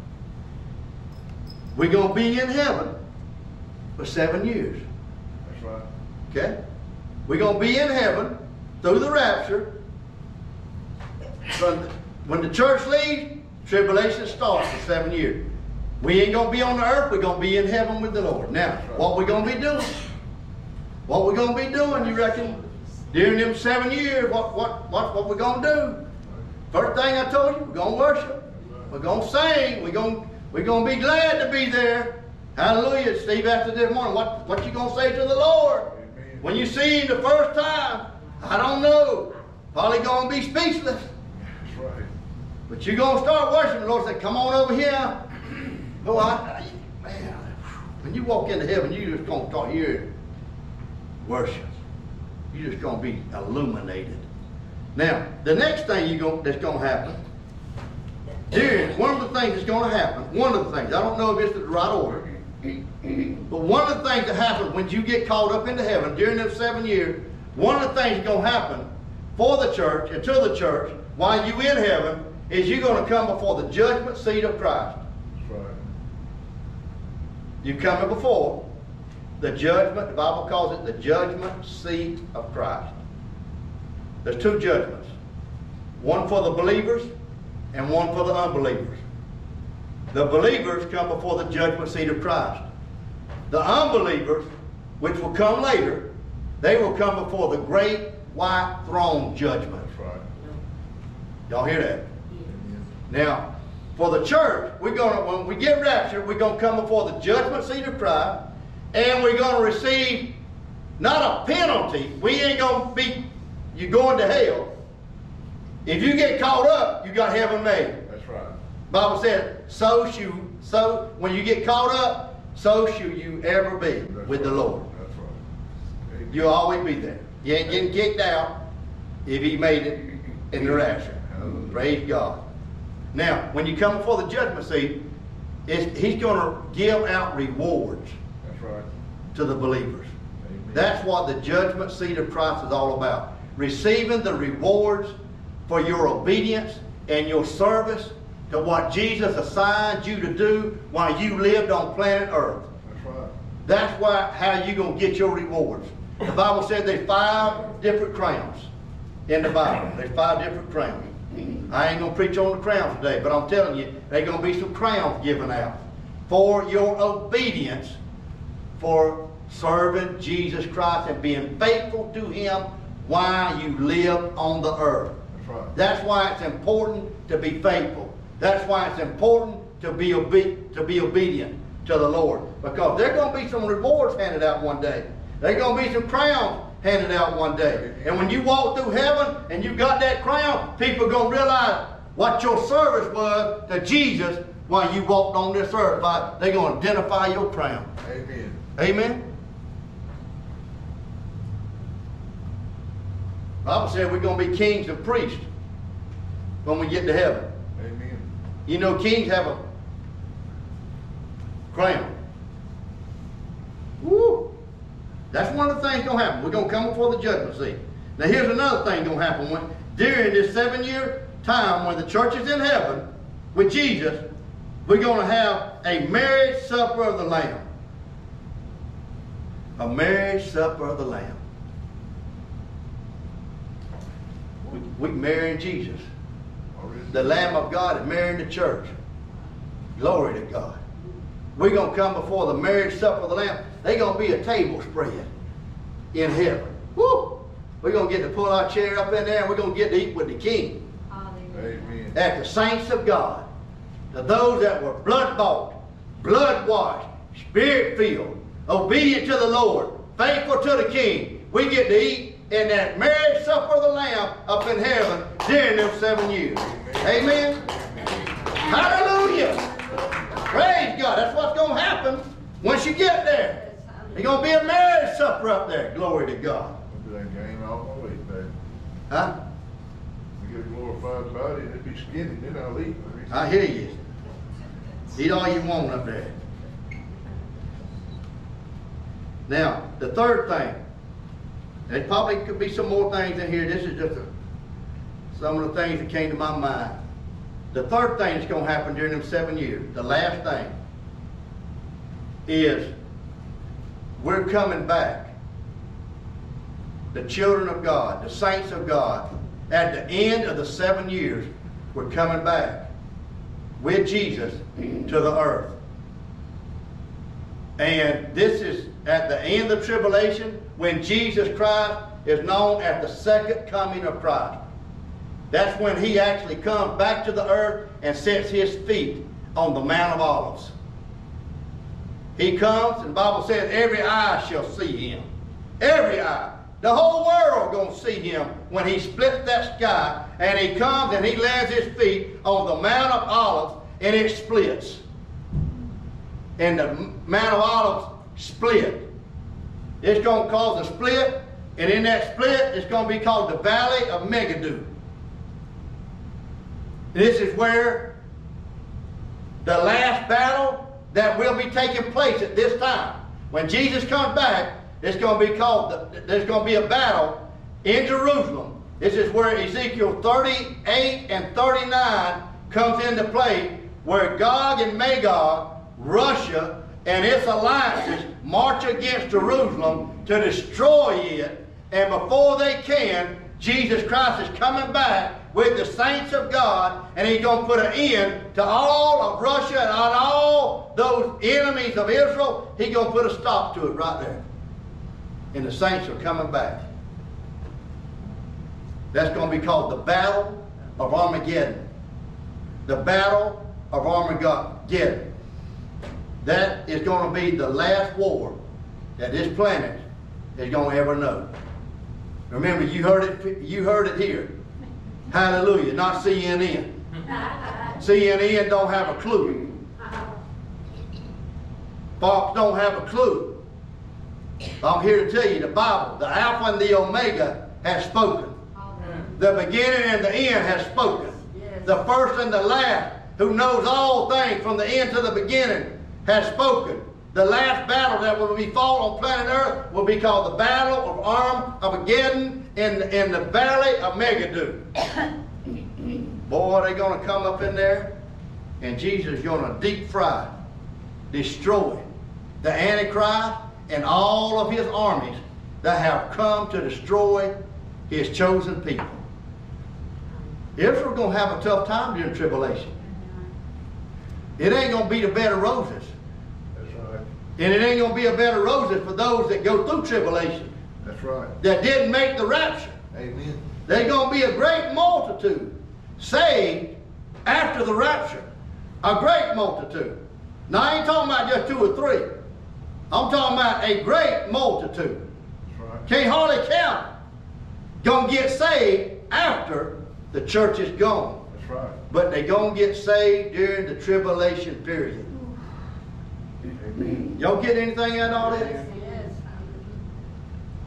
We're going to be in heaven for seven years. That's right. Okay? We're going to be in heaven through the rapture. From the, when the church leaves, tribulation starts for seven years. We ain't going to be on the earth. We're going to be in heaven with the Lord. Now, what we going to be doing? What we going to be doing, you reckon? During them seven years, what what what what we going to do? First thing I told you, we're going to worship. We're going to sing. We're going we're going to be glad to be there. Hallelujah. Steve asked us this morning, what what you going to say to the Lord? Amen. When you see him the first time? I don't know. Probably going to be speechless. That's right. But you're going to start worshiping. The Lord said, come on over here. Oh, I, man, when you walk into heaven, you're just going to start hearing worship. You're just going to be illuminated. Now, the next thing you going, that's going to happen, during, one of the things that's going to happen, one of the things, I don't know if it's the right order, but one of the things that happens when you get called up into heaven during those seven years, one of the things that's going to happen for the church and to the church while you in heaven is you're going to come before the judgment seat of Christ. That's right. You coming before the judgment, the Bible calls it the judgment seat of Christ. There's two judgments. One for the believers and one for the unbelievers. The believers come before the judgment seat of Christ. The unbelievers, which will come later, they will come before the great white throne judgment. That's right. Y'all hear that? Now, for the church, we're gonna when we get raptured, we're gonna come before the judgment seat of Christ, and we're gonna receive not a penalty. We ain't gonna be you going to hell. If you get caught up, you got heaven made. That's right. Bible said, so shall so when you get caught up, so shall you ever be That's with right. the Lord. That's right. Amen. You'll always be there. You ain't getting kicked out if he made it in the rapture. Hallelujah. Praise God. Now, when you come before the judgment seat, it's, he's going to give out rewards That's right. to the believers. Amen. That's what the judgment seat of Christ is all about. Receiving the rewards for your obedience and your service to what Jesus assigned you to do while you lived on planet Earth. That's right. That's why how you're going to get your rewards. The Bible said there's five different crowns in the Bible. There's five different crowns. I ain't going to preach on the crowns today, but I'm telling you, there's going to be some crowns given out for your obedience, for serving Jesus Christ and being faithful to him while you live on the earth. That's right. That's why it's important to be faithful. That's why it's important to be obe- to be obedient to the Lord. Because there's going to be some rewards handed out one day. There's going to be some crowns handed out one day. And when you walk through heaven and you got that crown, people are going to realize what your service was to Jesus while you walked on this earth. They're going to identify your crown. Amen. Amen. The Bible said we're going to be kings and priests. when we get to heaven. Amen. You know, kings have a crown. Woo! That's one of the things gonna happen. We're gonna come before the judgment seat. Now here's another thing gonna happen when during this seven year time when the church is in heaven with Jesus, we're gonna have a marriage supper of the Lamb. A marriage supper of the Lamb. We, we marrying Jesus. Already. The Lamb of God is marrying the church. Glory to God. We're going to come before the marriage supper of the Lamb. There's going to be a table spread in heaven. Woo! We're going to get to pull our chair up in there and we're going to get to eat with the King. Amen. At the saints of God. To those that were blood bought, blood washed, spirit filled, obedient to the Lord, faithful to the King. We get to eat in that marriage supper of the Lamb up in heaven during those seven years. Amen? Hallelujah! Praise God. That's what's going to happen once you get there. There's going to be a marriage supper up there. Glory to God. I'll be that game all my way back. Huh? We get a glorified body and it be skinny, then I'll eat. I hear you. Eat all you want up there. Now, the third thing. There probably could be some more things in here. This is just a, some of the things that came to my mind. The third thing that's going to happen during them seven years, the last thing, is we're coming back. The children of God, the saints of God, at the end of the seven years, we're coming back with Jesus to the earth. And this is at the end of tribulation when Jesus Christ is known as the second coming of Christ. That's when he actually comes back to the earth and sets his feet on the Mount of Olives. He comes, and the Bible says every eye shall see him. Every eye. The whole world going to see him when he splits that sky and he comes and he lands his feet on the Mount of Olives and it splits. And the Mount of Olives split. It's going to cause a split, and in that split, it's going to be called the Valley of Megiddo. This is where the last battle that will be taking place at this time. When Jesus comes back, it's going to be called, the, there's going to be a battle in Jerusalem. This is where Ezekiel thirty-eight and thirty-nine comes into play, where Gog and Magog, Russia, and its alliances march against Jerusalem to destroy it. And before they can, Jesus Christ is coming back with the saints of God, and he's going to put an end to all of Russia and all those enemies of Israel. He's going to put a stop to it right there. And the saints are coming back. That's going to be called the Battle of Armageddon. The Battle of Armageddon. That is going to be the last war that this planet is going to ever know. Remember, you heard it, you heard it here. Hallelujah, not C N N. C N N don't have a clue. Fox don't have a clue. I'm here to tell you the Bible, the Alpha and the Omega has spoken. The beginning and the end has spoken. The first and the last, who knows all things from the end to the beginning, has spoken. The last battle that will be fought on planet Earth will be called the Battle of Armageddon in, in the Valley of Megiddo. Boy, they're going to come up in there, and Jesus is going to deep fry, destroy the Antichrist and all of his armies that have come to destroy his chosen people. Israel's going to have a tough time during tribulation. It ain't going to be the bed of roses. That's right. And it ain't going to be a bed of roses for those that go through tribulation. That's right. That didn't make the rapture. Amen. There's going to be a great multitude saved after the rapture. A great multitude. Now I ain't talking about just two or three. I'm talking about a great multitude. That's right. Can't hardly count it. Gonna get saved after the church is gone. That's right. But they're gonna get saved during the tribulation period. Amen. Y'all get anything out of all this? Yes.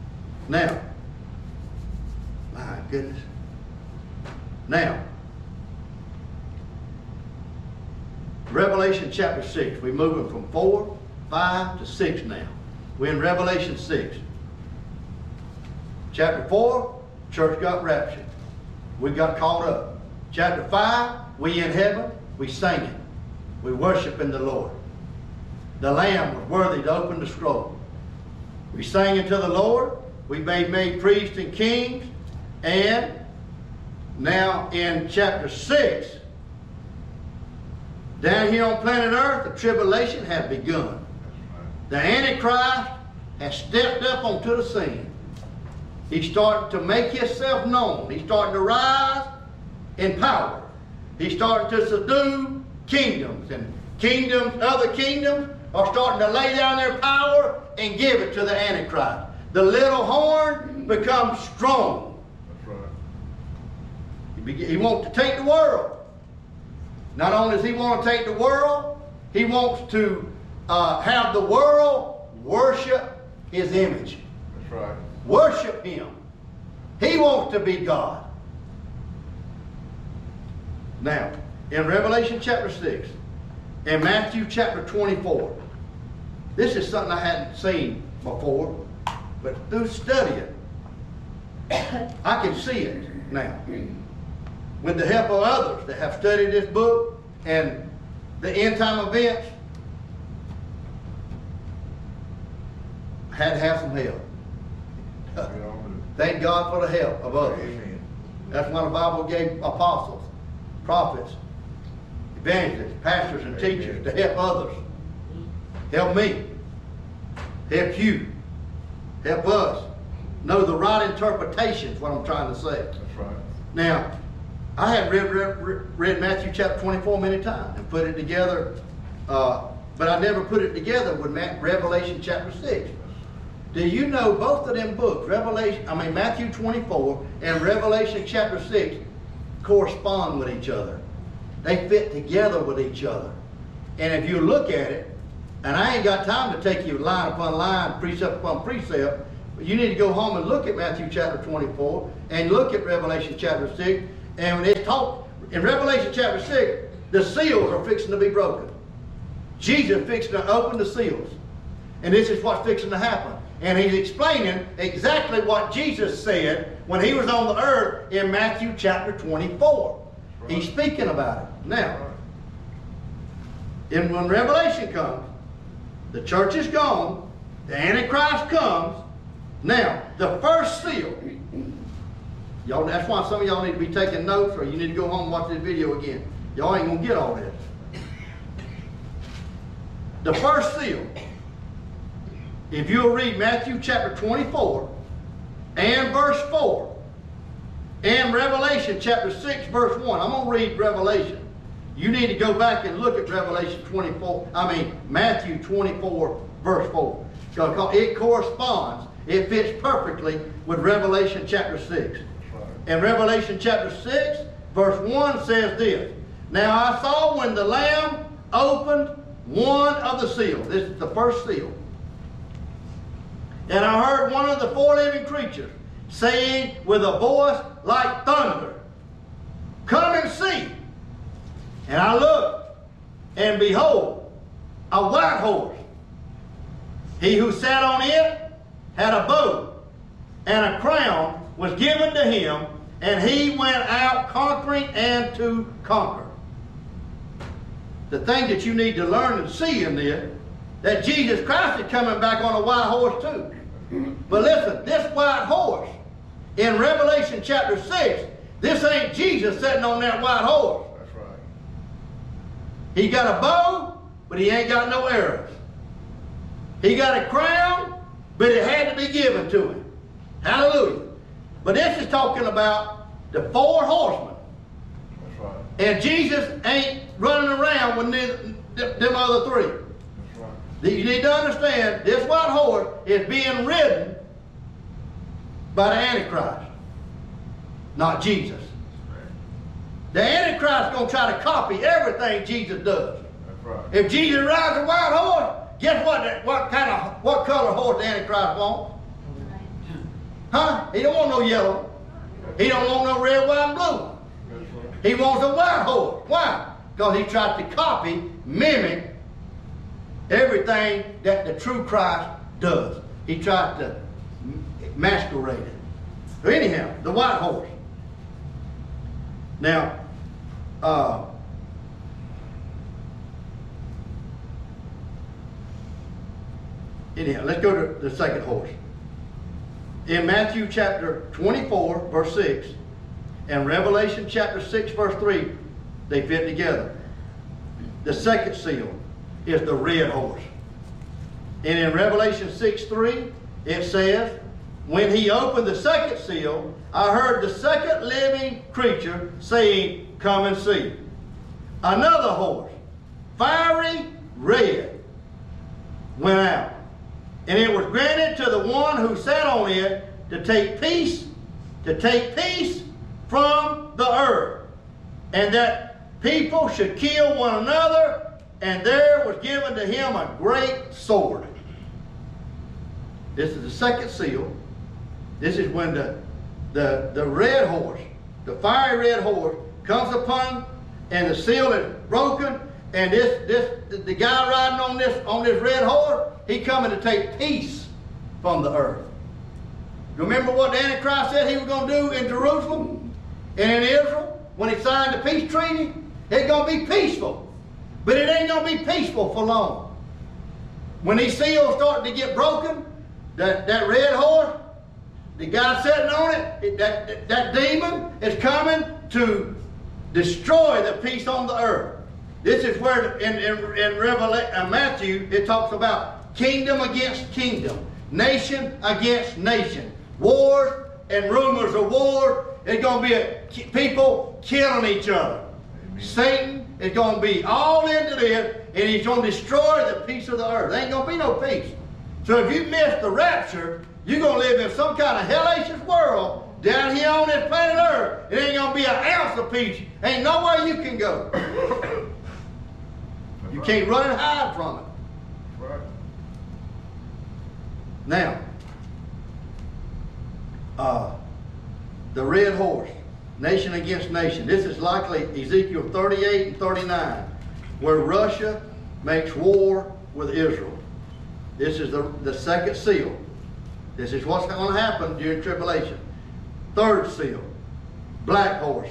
Now, my goodness. Now, Revelation chapter six. We're moving from four, five to six now. We're in Revelation six. Chapter four, church got raptured. We got caught up. Chapter five, we in heaven, we singing. We worshiping the Lord. The Lamb was worthy to open the scroll. We sang unto the Lord. We made made priests and kings. And now in chapter six, down here on planet Earth, the tribulation has begun. The Antichrist has stepped up onto the scene. He's starting to make himself known. He's starting to rise in power. He's starting to subdue kingdoms. And kingdoms, other kingdoms, are starting to lay down their power and give it to the Antichrist. The little horn becomes strong. That's right. He, be, he wants to take the world. Not only does he want to take the world, he wants to uh, have the world worship his image. That's right. Worship him. He wants to be God. Now, in Revelation chapter six, in Matthew chapter twenty-four, this is something I hadn't seen before, but through studying, I can see it now. With the help of others that have studied this book and the end time events, I had to have some help. Thank God for the help of others. Amen. That's why the Bible gave apostles, prophets, evangelists, pastors, and Amen. teachers to help others. Help me. Help you. Help us. Know the right interpretations, what I'm trying to say. That's right. Now, I had read, read, read Matthew chapter twenty-four many times and put it together, uh, but I never put it together with Revelation chapter six. Do you know both of them books, Revelation, I mean Matthew twenty-four and Revelation chapter six, correspond with each other. They fit together with each other. And if you look at it, and I ain't got time to take you line upon line, precept upon precept, but you need to go home and look at Matthew chapter twenty-four and look at Revelation chapter six. And when it's taught in Revelation chapter six, the seals are fixing to be broken. Jesus fixing to open the seals. And this is what's fixing to happen. And he's explaining exactly what Jesus said when he was on the earth in Matthew chapter twenty-four. Right. He's speaking about it. Now, and when Revelation comes, the church is gone, the Antichrist comes. Now, the first seal, y'all, that's why some of y'all need to be taking notes, or you need to go home and watch this video again. Y'all ain't going to get all this. The first seal, if you'll read Matthew chapter twenty-four and verse four and Revelation chapter six verse one. I'm going to read Revelation. You need to go back and look at Revelation twenty-four, I mean Matthew twenty-four verse four. Because it corresponds, it fits perfectly with Revelation chapter six. And Revelation chapter six verse one says this. Now I saw when the Lamb opened one of the seals. This is the first seal. And I heard one of the four living creatures saying with a voice like thunder, "Come and see." And I looked, and behold, a white horse. He who sat on it had a bow, and a crown was given to him, and he went out conquering and to conquer. The thing that you need to learn and see in this, that Jesus Christ is coming back on a white horse too. But listen, this white horse, in Revelation chapter six, this ain't Jesus sitting on that white horse. That's right. He got a bow, but he ain't got no arrows. He got a crown, but it had to be given to him. Hallelujah. But this is talking about the four horsemen. That's right. And Jesus ain't running around with them, them other three. That's right. You need to understand, this white horse is being ridden by the Antichrist, not Jesus. The Antichrist is going to try to copy everything Jesus does. That's right. If Jesus rides a white horse, guess what? What kind of, what color horse the Antichrist wants? Huh? He don't want no yellow. He don't want no red, white, and blue. That's right. He wants a white horse. Why? Because he tried to copy, mimic everything that the true Christ does. He tried to masquerade it. So anyhow, the white horse. Now, uh, anyhow, let's go to the second horse. In Matthew chapter twenty-four, verse six, and Revelation chapter six, verse three, they fit together. The second seal is the red horse. And in Revelation six, three, it says, when he opened the second seal, I heard the second living creature saying, come and see. Another horse, fiery red, went out. And it was granted to the one who sat on it to take peace, to take peace from the earth. And that people should kill one another, and there was given to him a great sword. This is the second seal. This is when the, the, the red horse, the fiery red horse, comes upon, and the seal is broken, and this, this the guy riding on this, on this red horse, he coming to take peace from the earth. Remember what the Antichrist said he was going to do in Jerusalem and in Israel when he signed the peace treaty? It's going to be peaceful. But it ain't going to be peaceful for long. When these seals start to get broken, that, that red horse, the guy sitting on it, that, that, that demon is coming to destroy the peace on the earth. This is where in, in, in Revelation, uh, Matthew, it talks about kingdom against kingdom, nation against nation, wars and rumors of war. It's going to be a, people killing each other. Amen. Satan is going to be all into this, and he's going to destroy the peace of the earth. There ain't going to be no peace. So if you miss the rapture, you're going to live in some kind of hellacious world down here on this planet Earth. It ain't going to be an ounce of peace. Ain't nowhere you can go. You can't run and hide from it. Right. Now, uh, the red horse, nation against nation. This is likely Ezekiel thirty-eight and thirty-nine, where Russia makes war with Israel. This is the, the second seal. This is what's going to happen during tribulation. Third seal, black horse.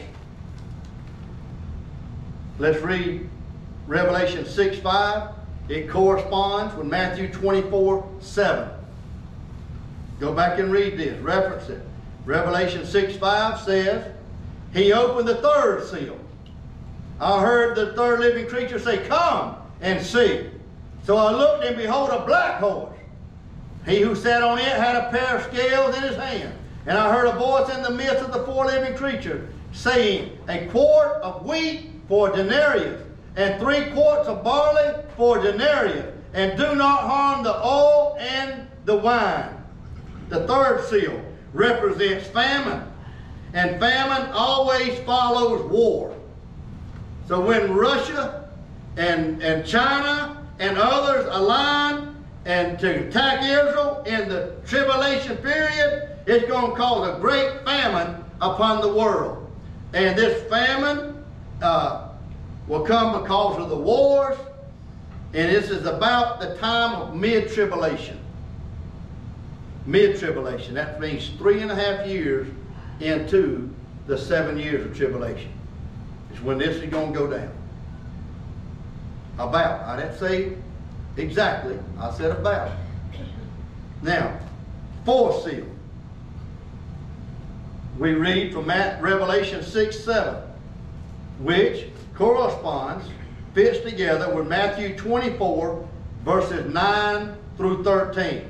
Let's read Revelation six five. It corresponds with Matthew twenty-four seven. Go back and read this. Reference it. Revelation six five says, he opened the third seal. I heard the third living creature say, come and see. So I looked, and behold, a black horse. He who sat on it had a pair of scales in his hand. And I heard a voice in the midst of the four living creatures saying, a quart of wheat for a denarius, and three quarts of barley for a denarius, and do not harm the oil and the wine. The third seal represents famine, and famine always follows war. So when Russia and, and China and others align and to attack Israel in the tribulation period, it's going to cause a great famine upon the world. And this famine uh, will come because of the wars, and this is about the time of mid-tribulation. Mid-tribulation. That means three and a half years into the seven years of tribulation. It's when this is going to go down. About. I didn't say exactly. I said about. Now, fourth seal. We read from Revelation six seven, which corresponds, fits together with Matthew twenty-four, verses nine through thirteen.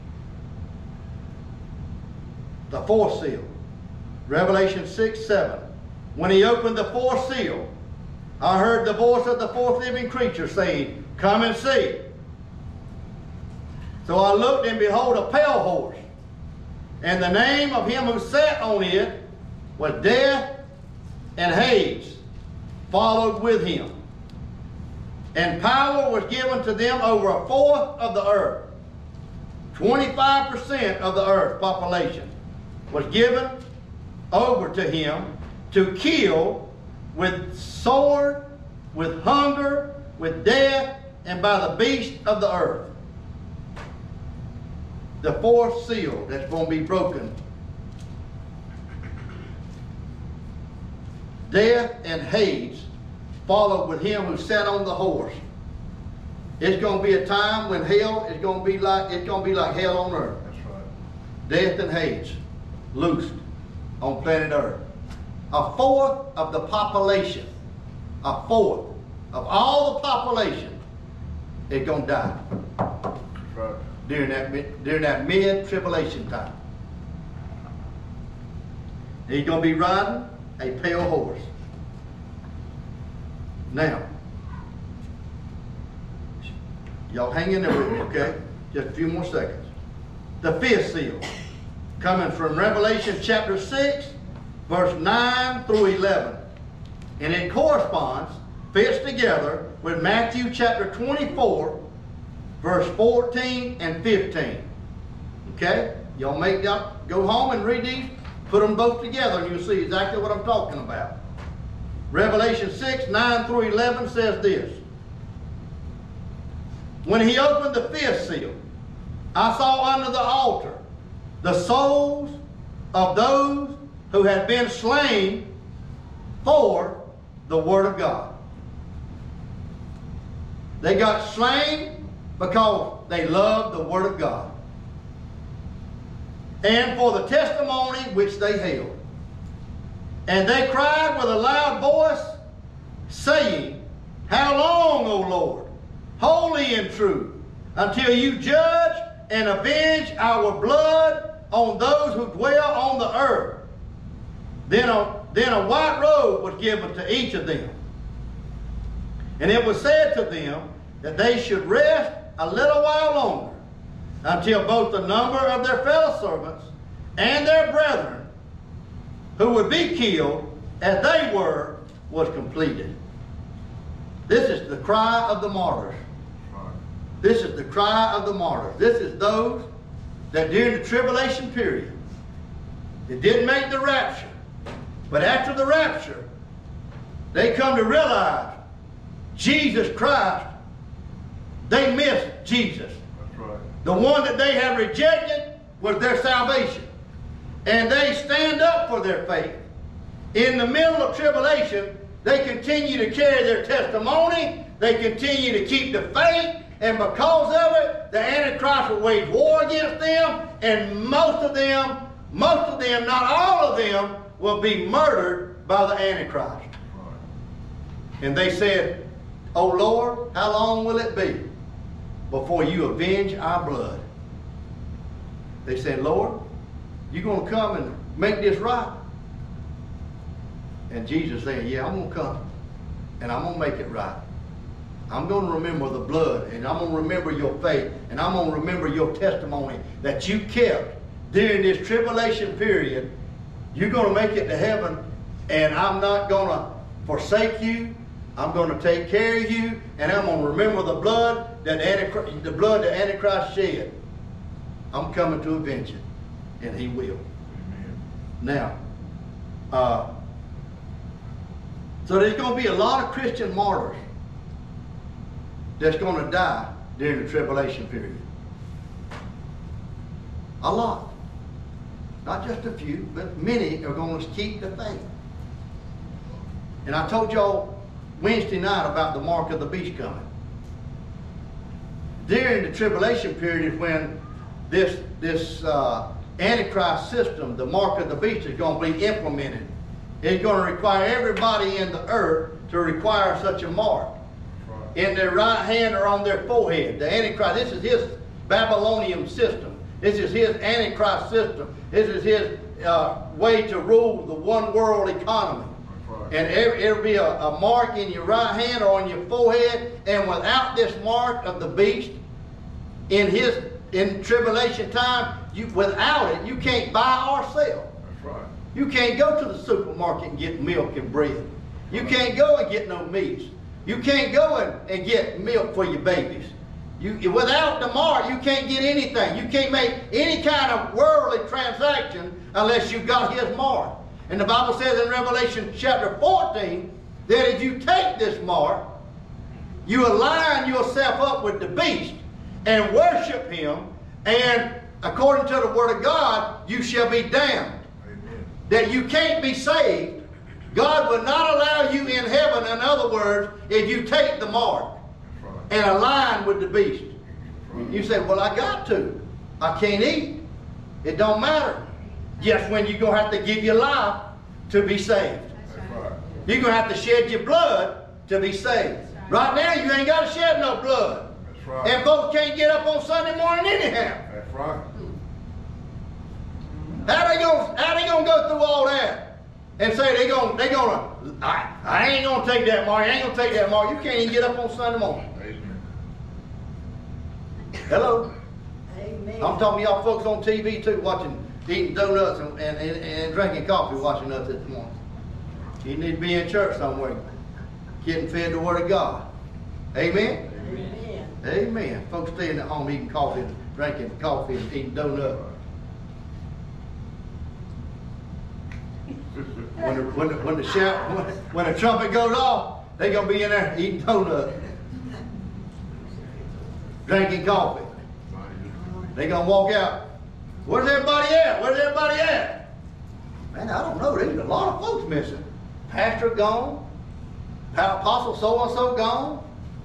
The fourth seal. Revelation six seven. When he opened the fourth seal, I heard the voice of the fourth living creature saying, come and see. So I looked, and behold, a pale horse. And the name of him who sat on it was Death, and Hades followed with him. And power was given to them over a fourth of the earth. twenty-five percent of the earth population was given over to him to kill with sword, with hunger, with death, and by the beasts of the earth. The fourth seal that's going to be broken. Death and Hades followed with him who sat on the horse. It's going to be a time when hell is going to be like, it's going to be like hell on earth. That's right. Death and Hades loosed on planet Earth. A fourth of the population, a fourth of all the population is going to die That's right. during that, during that mid-tribulation time. He's going to be riding a pale horse. Now, y'all hang in there with me, okay? Just a few more seconds. The fifth seal, coming from Revelation chapter six, verse nine through eleven. And it corresponds, fits together with Matthew chapter twenty-four, verse fourteen and fifteen. Okay? Y'all make up, go home and read these, put them both together, and you'll see exactly what I'm talking about. Revelation six, nine through eleven says this. When he opened the fifth seal, I saw under the altar the souls of those who had been slain for the word of God. They got slain because they loved the word of God, and for the testimony which they held. And they cried with a loud voice, saying, How long, O Lord, holy and true, until you judge and avenge our blood on those who dwell on the earth? Then a, then a white robe was given to each of them. And it was said to them that they should rest a little while longer, until both the number of their fellow servants and their brethren who would be killed as they were was completed. This is the cry of the martyrs. This is the cry of the martyrs. This is those that during the tribulation period, they didn't make the rapture, but after the rapture, they come to realize Jesus Christ, they missed Jesus. That's right. The one that they had rejected was their salvation. And they stand up for their faith. In the middle of tribulation, they continue to carry their testimony. They continue to keep the faith. And because of it, the Antichrist will wage war against them. And most of them, most of them, not all of them, will be murdered by the Antichrist. Right. And they said, Oh Lord, how long will it be before you avenge our blood? They said, Lord, you going to come and make this right? And Jesus said, yeah, I'm going to come and I'm going to make it right. I'm going to remember the blood, and I'm going to remember your faith, and I'm going to remember your testimony that you kept during this tribulation period. You're going to make it to heaven, and I'm not going to forsake you. I'm going to take care of you, and I'm going to remember the blood that Antichrist, the blood that Antichrist shed. I'm coming to avenge it, and he will. Amen. Now, uh, so there's going to be a lot of Christian martyrs that's going to die during the tribulation period. A lot. Not just a few, but many are going to keep the faith. And I told y'all Wednesday night about the mark of the beast coming. During the tribulation period is when this, this uh, Antichrist system, the mark of the beast, is going to be implemented. It's going to require everybody in the earth to require such a mark. In their right hand or on their forehead. The Antichrist, this is his Babylonian system. This is his Antichrist system. This is his uh, way to rule the one world economy. Right. And every, it'll be a, a mark in your right hand or on your forehead. And without this mark of the beast, in his in tribulation time, you without it, you can't buy or sell. That's right. You can't go to the supermarket and get milk and bread. You can't go and get no meats. You can't go and, and get milk for your babies. You, without the mark, you can't get anything. You can't make any kind of worldly transaction unless you got his mark. And the Bible says in Revelation chapter fourteen, that if you take this mark, you align yourself up with the beast and worship him, and according to the word of God, you shall be damned. Amen. That you can't be saved. God will not allow you in heaven, in other words, if you take the mark That's right. and align with the beast. Right. You say, well, I got to. I can't eat. It don't matter. Just when you're going to have to give your life to be saved. That's right. You're going to have to shed your blood to be saved. Right now, you ain't got to shed no blood. That's right. And folks can't get up on Sunday morning anyhow. That's right. How they gonna how they gonna go through all that and say they gonna they gonna I, I ain't gonna take that mark, I ain't gonna take that mark. You can't even get up on Sunday morning. Amen. Hello? Amen. I'm talking to y'all folks on T V too, watching, eating donuts and, and, and, and drinking coffee, watching us this morning. You need to be in church somewhere, getting fed the word of God. Amen? Amen. Amen. Folks staying at home eating coffee, and drinking coffee and eating donuts. When the, when the, when the shout, when, when the trumpet goes off, they're gonna be in there eating donuts, drinking coffee. They're gonna walk out. Where's everybody at? Where's everybody at? Man, I don't know. There's a lot of folks missing. Pastor gone. Apostle so and so gone.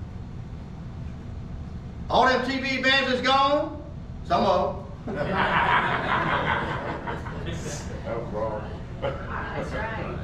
All them T V evangelists gone. Some of them. That was wrong. That's right.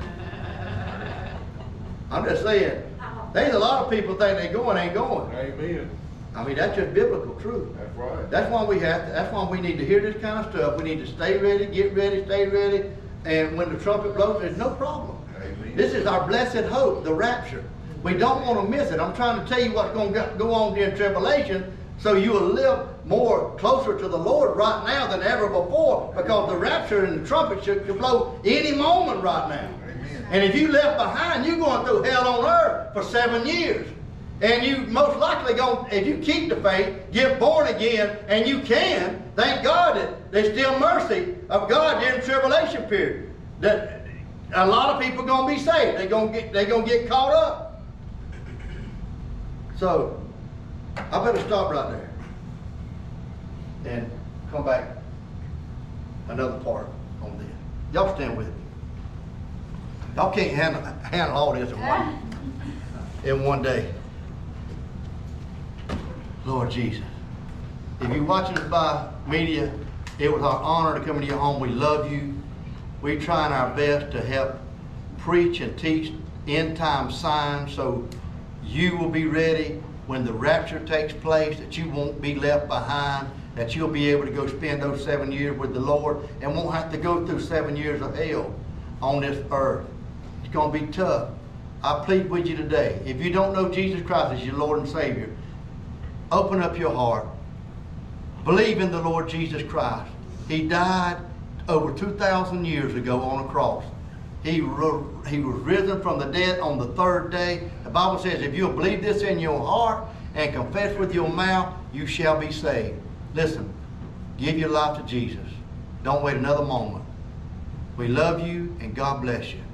I'm just saying, there's a lot of people think they going, ain't going. Amen. I mean, that's just biblical truth. That's right. That's why we have to, that's why we need to hear this kind of stuff. We need to stay ready, get ready, stay ready. And when the trumpet blows, there's no problem. Amen. This is our blessed hope, the rapture. We don't want to miss it. I'm trying to tell you what's going to go on during tribulation, so you will live more closer to the Lord right now than ever before, because the rapture and the trumpet should blow any moment right now. Amen. And if you left behind, you're going through hell on earth for seven years. And you most likely going, if you keep the faith, get born again, and you can, thank God that there's still mercy of God during the tribulation period. That a lot of people are going to be saved. They're going to get, they're going to get caught up. So, I better stop right there and come back another part on this. Y'all stand with me. Y'all can't handle, handle all this in one, in one day. Lord Jesus, if you're watching us by media, it was our honor to come into your home. We love you. We're trying our best to help preach and teach end time signs so you will be ready when the rapture takes place, that you won't be left behind, that you'll be able to go spend those seven years with the Lord and won't have to go through seven years of hell on this earth. It's going to be tough. I plead with you today, if you don't know Jesus Christ as your Lord and Savior, open up your heart. Believe in the Lord Jesus Christ. He died over two thousand years ago on a cross. He, ro- he was risen from the dead on the third day. The Bible says if you'll believe this in your heart and confess with your mouth, you shall be saved. Listen, give your life to Jesus. Don't wait another moment. We love you and God bless you.